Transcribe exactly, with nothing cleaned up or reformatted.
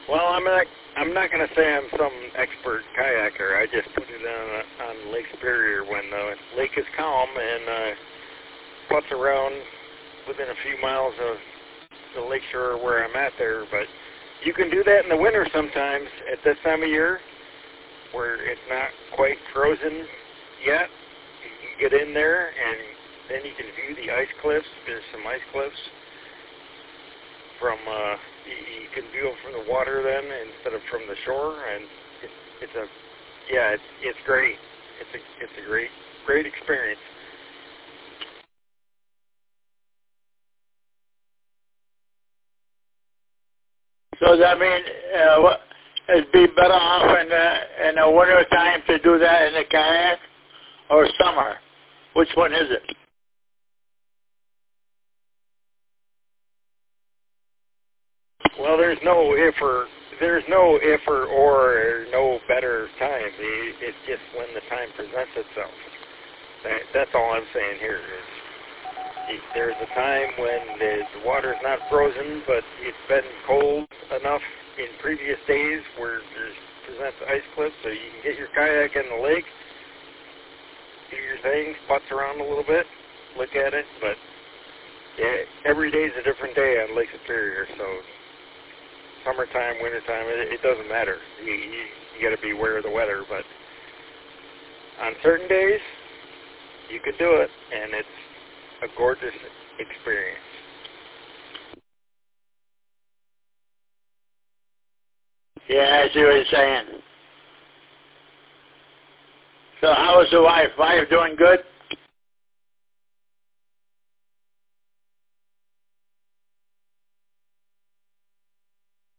Well, I'm not. I'm not going to say I'm some expert kayaker. I just put it on on Lake Superior when the lake is calm and uh, putts around within a few miles of the lakeshore where I'm at there. But you can do that in the winter sometimes at this time of year where it's not quite frozen yet. You can get in there and then you can view the ice cliffs. There's some ice cliffs from. Uh, You can view them from the water then instead of from the shore, and it, it's a, yeah, it's it's great. It's a it's a great great experience. So does that mean uh, what, it'd be better off in the in the winter time to do that in the kayak, or summer? Which one is it? Well, there's no if or there's no if or or, or no better time. It, it's just when the time presents itself. That, that's all I'm saying here. Is there's a time when the, the water's not frozen, but it's been cold enough in previous days where there's presents ice cliffs, so you can get your kayak in the lake, do your thing, putz around a little bit, look at it. But yeah, every day's a different day on Lake Superior, so. Summertime, wintertime, it, it doesn't matter. You, you, you got to be aware of the weather, but on certain days, you can do it, and it's a gorgeous experience. Yeah, I see what you're saying. So how is the wife? Wife doing good?